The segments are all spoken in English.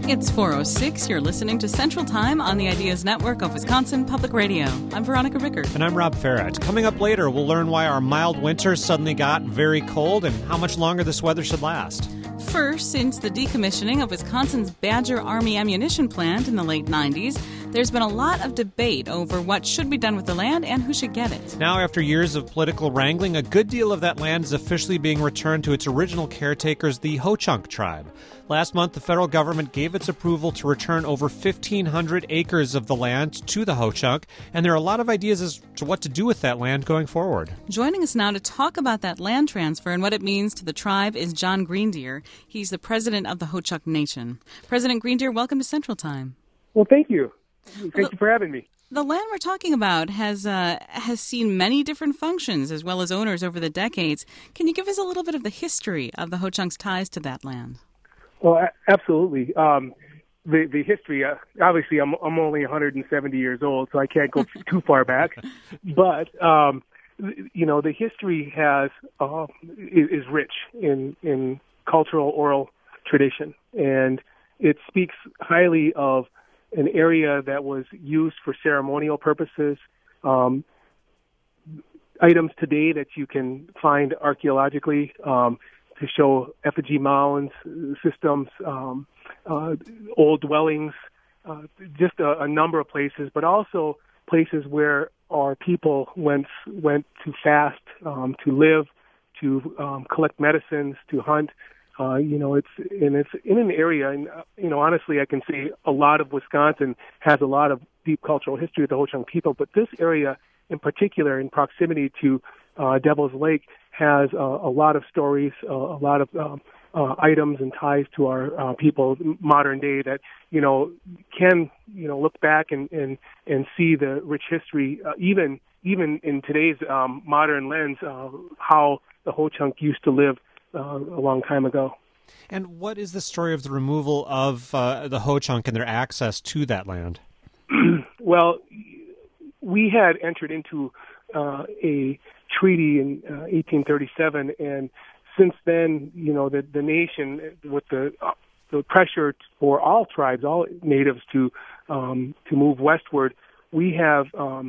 It's 4:06. You're listening to Central Time on the Ideas Network of Wisconsin Public Radio. I'm Veronica Rickard. And I'm Rob Farrett. Coming up later, we'll learn why our mild winter suddenly got very cold and how much longer this weather should last. First, since the decommissioning of Wisconsin's Badger Army ammunition plant in the late 90s, there's been a lot of debate over what should be done with the land and who should get it. Now, after years of political wrangling, a good deal of that land is officially being returned to its original caretakers, the Ho-Chunk tribe. Last month, the federal government gave its approval to return over 1,500 acres of the land to the Ho-Chunk, and there are a lot of ideas as to what to do with that land going forward. Joining us now to talk about that land transfer and what it means to the tribe is John Greendeer. He's the president of the Ho-Chunk Nation. President Greendeer, welcome to Central Time. Well, thank you. Thank you for having me. The land we're talking about has seen many different functions as well as owners over the decades. Can you give us a little bit of the history of the Ho-Chunk's ties to that land? Well, absolutely. The history, obviously, I'm only 170 years old, so I can't go too far back. But, the history is rich in cultural oral tradition. And it speaks highly of an area that was used for ceremonial purposes. Items today that you can find archaeologically to show effigy mounds, systems, old dwellings, just a number of places, but also places where our people went to fast, to live, to collect medicines, to hunt. It's in an area, and honestly, I can say a lot of Wisconsin has a lot of deep cultural history with the Ho-Chunk people, but this area in particular, in proximity to Devil's Lake, has a lot of stories, a lot of items and ties to our people modern day that can look back and see the rich history, even in today's modern lens, how the Ho-Chunk used to live a long time ago. And what is the story of the removal of the Ho-Chunk and their access to that land? Well, we had entered into a treaty in 1837, and since then, the nation, with the pressure for all tribes, all natives to move westward, we have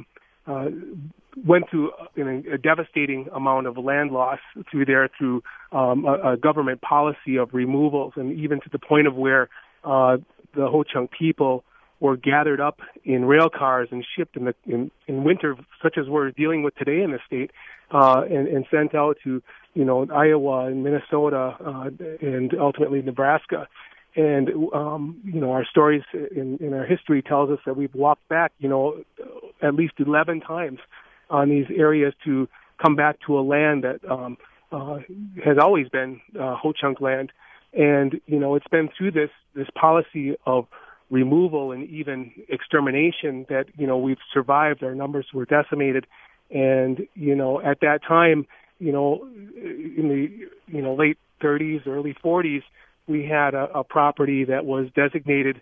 went through a devastating amount of land loss through a government policy of removals, and even to the point of where the Ho-Chunk people were gathered up in rail cars and shipped in winter, such as we're dealing with today in the state, and sent out to Iowa and Minnesota and ultimately Nebraska. And our stories in our history tells us that we've walked back at least 11 times on these areas to come back to a land that has always been Ho-Chunk land. And it's been through this policy of removal and even extermination that we've survived. Our numbers were decimated, and at that time, in the late 30s, early 40s, we had a property that was designated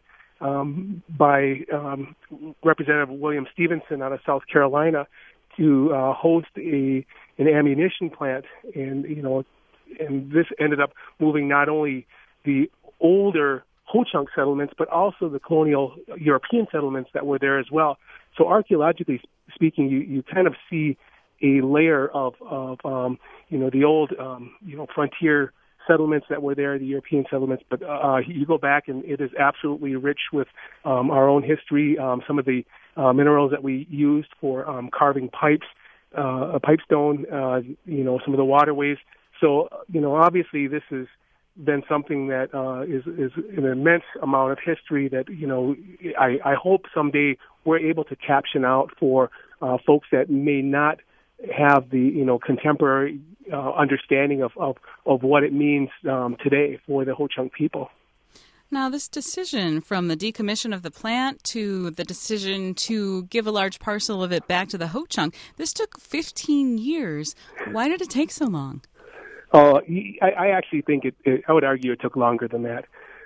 by Representative William Stevenson out of South Carolina to host an ammunition plant, and this ended up moving not only the older Ho-Chunk settlements, but also the colonial European settlements that were there as well. So archaeologically speaking, you kind of see a layer of the old frontier settlements that were there, the European settlements, but you go back and it is absolutely rich with our own history, some of the minerals that we used for carving pipes, pipestone, some of the waterways. So, obviously this has been something that is an immense amount of history that, I hope someday we're able to caption out for folks that may not have the, contemporary understanding of what it means today for the Ho-Chunk people. Now, this decision from the decommission of the plant to the decision to give a large parcel of it back to the Ho-Chunk, this took 15 years. Why did it take so long? I actually think I would argue it took longer than that.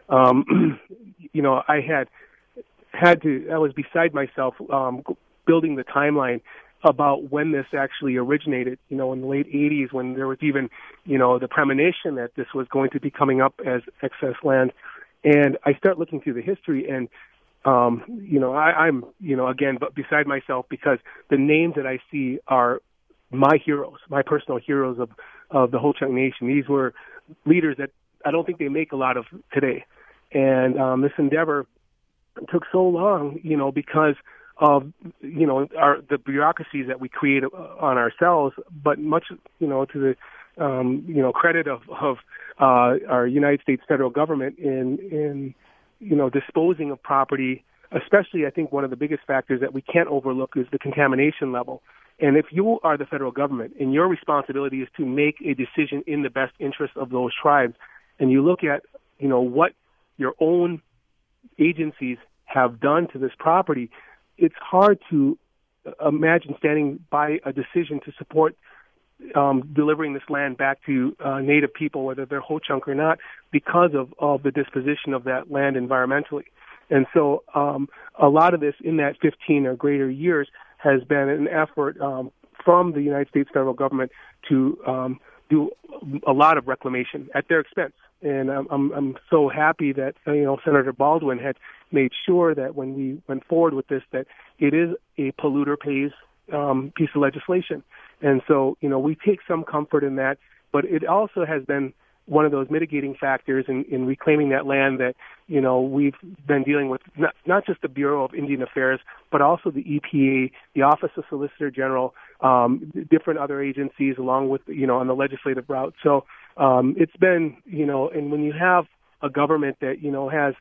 I was beside myself building the timeline about when this actually originated, in the late 80s, when there was even, the premonition that this was going to be coming up as excess land. And I start looking through the history, and I'm again, but beside myself, because the names that I see are my heroes, my personal heroes of the Ho-Chunk Nation. These were leaders that I don't think they make a lot of today. And this endeavor took so long, because of, the bureaucracies that we create on ourselves, but much, to the, credit of our United States federal government in disposing of property. Especially, I think one of the biggest factors that we can't overlook is the contamination level. And if you are the federal government and your responsibility is to make a decision in the best interest of those tribes, and you look at, what your own agencies have done to this property, it's hard to imagine standing by a decision to support delivering this land back to Native people, whether they're Ho-Chunk or not, because of the disposition of that land environmentally. And so a lot of this in that 15 or greater years has been an effort from the United States federal government to do a lot of reclamation at their expense. And I'm so happy that Senator Baldwin had made sure that when we went forward with this, that it is a polluter pays piece of legislation. And so we take some comfort in that, but it also has been one of those mitigating factors in reclaiming that land that we've been dealing with, not just the Bureau of Indian Affairs, but also the EPA, the Office of Solicitor General, different other agencies, along with on the legislative route. So it's been and when you have a government that has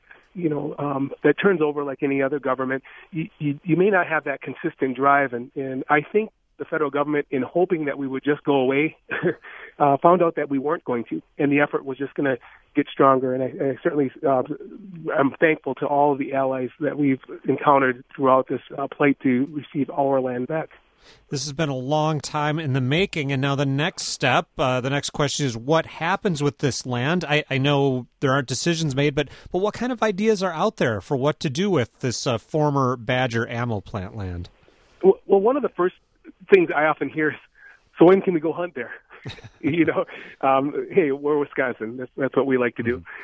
that turns over like any other government, you may not have that consistent drive, and I think the federal government, in hoping that we would just go away, found out that we weren't going to, and the effort was just going to get stronger. And I certainly I'm thankful to all of the allies that we've encountered throughout this plight to receive our land back. This has been a long time in the making, and now the next step, the next question is what happens with this land? I know there aren't decisions made, but what kind of ideas are out there for what to do with this former Badger ammo plant land? Well, one of the first things I often hear is, so when can we go hunt there? Hey, we're Wisconsin. That's what we like to do.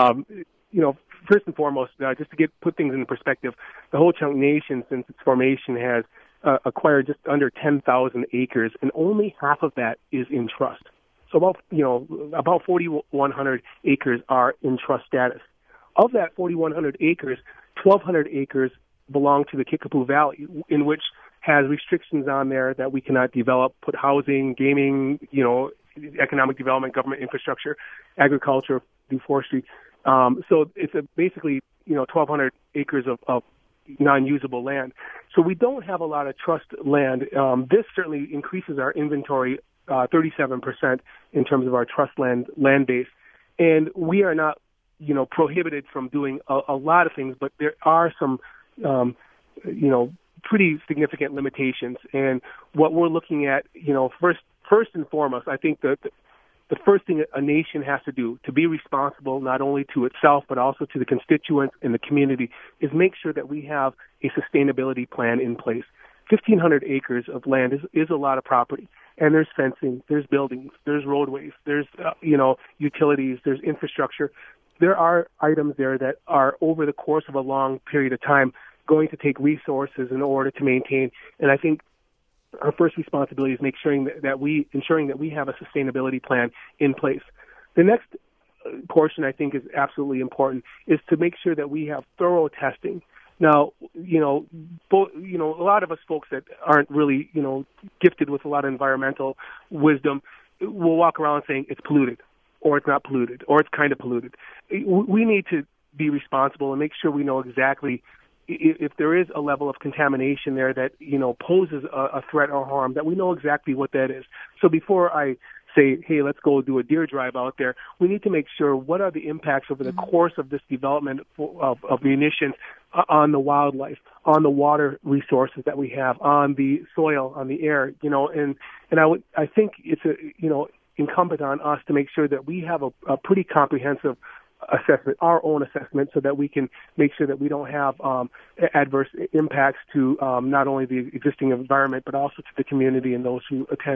First and foremost, just to put things in perspective, the Ho-Chunk Nation, since its formation, has acquired just under 10,000 acres, and only half of that is in trust. So about 4,100 acres are in trust status. Of that 4,100 acres, 1,200 acres belong to the Kickapoo Valley, in which has restrictions on there that we cannot develop, put housing, gaming, economic development, government infrastructure, agriculture, do forestry. So it's basically 1,200 acres of non-usable land. So we don't have a lot of trust land. This certainly increases our inventory 37% in terms of our trust land base. And we are not, prohibited from doing a lot of things, but there are some, pretty significant limitations. And what we're looking at, first and foremost, I think that the first thing a nation has to do to be responsible not only to itself but also to the constituents and the community is make sure that we have a sustainability plan in place. 1,500 acres of land is a lot of property, and there's fencing, there's buildings, there's roadways, there's utilities, there's infrastructure. There are items there that are over the course of a long period of time going to take resources in order to maintain. And I think our first responsibility is ensuring that we have a sustainability plan in place. The next portion I think is absolutely important is to make sure that we have thorough testing. Now, a lot of us folks that aren't really, gifted with a lot of environmental wisdom will walk around saying it's polluted, or it's not polluted, or it's kind of polluted. We need to be responsible and make sure we know exactly if there is a level of contamination there that, poses a threat or harm, that we know exactly what that is. So before I say, hey, let's go do a deer drive out there, we need to make sure what are the impacts over the course of this development of munitions on the wildlife, on the water resources that we have, on the soil, on the air, and I think it's incumbent on us to make sure that we have a pretty comprehensive assessment, our own assessment, so that we can make sure that we don't have adverse impacts to not only the existing environment but also to the community and those who attend.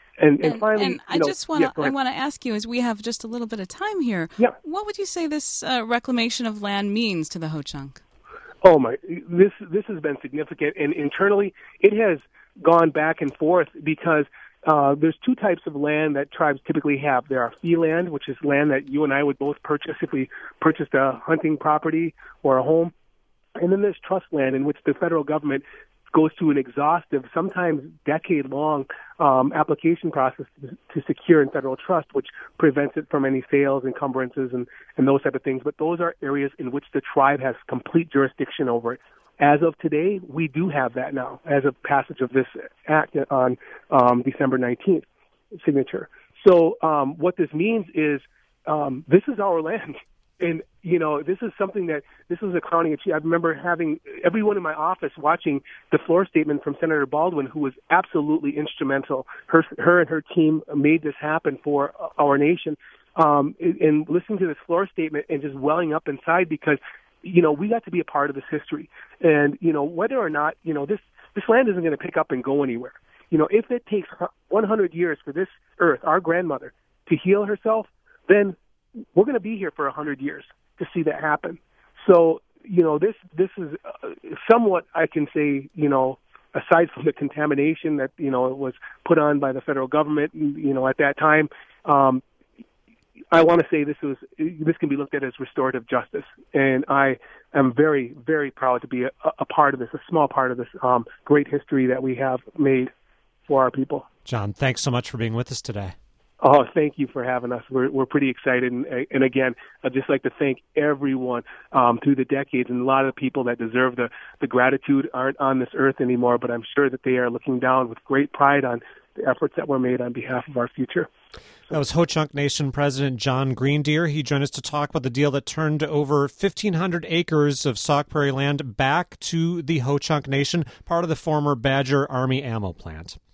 And finally, and I want to ask you, as we have just a little bit of time here, what would you say this reclamation of land means to the Ho-Chunk? Oh my! This has been significant, and internally, it has gone back and forth because there's two types of land that tribes typically have. There are fee land, which is land that you and I would both purchase if we purchased a hunting property or a home, and then there's trust land, in which the federal government goes through an exhaustive, sometimes decade-long application process to secure in federal trust, which prevents it from any sales, encumbrances, and those type of things. But those are areas in which the tribe has complete jurisdiction over it. As of today, we do have that now, as of passage of this act on December 19th signature. So what this means is this is our land. And, this is something this was a crowning achievement. I remember having everyone in my office watching the floor statement from Senator Baldwin, who was absolutely instrumental. Her and her team made this happen for our nation. And listening to this floor statement and just welling up inside because, we got to be a part of this history. And, whether or not, this land isn't going to pick up and go anywhere. If it takes 100 years for this earth, our grandmother, to heal herself, then we're going to be here for 100 years to see that happen. So, this is somewhat, I can say, aside from the contamination that, was put on by the federal government, at that time, I want to say this can be looked at as restorative justice. And I am very, very proud to be a part of this, a small part of this great history that we have made for our people. John, thanks so much for being with us today. Oh, thank you for having us. We're pretty excited. And again, I'd just like to thank everyone through the decades. And a lot of the people that deserve the gratitude aren't on this earth anymore, but I'm sure that they are looking down with great pride on the efforts that were made on behalf of our future. That was Ho-Chunk Nation President John Greendeer. He joined us to talk about the deal that turned over 1,500 acres of Sauk Prairie land back to the Ho-Chunk Nation, part of the former Badger Army ammo plant.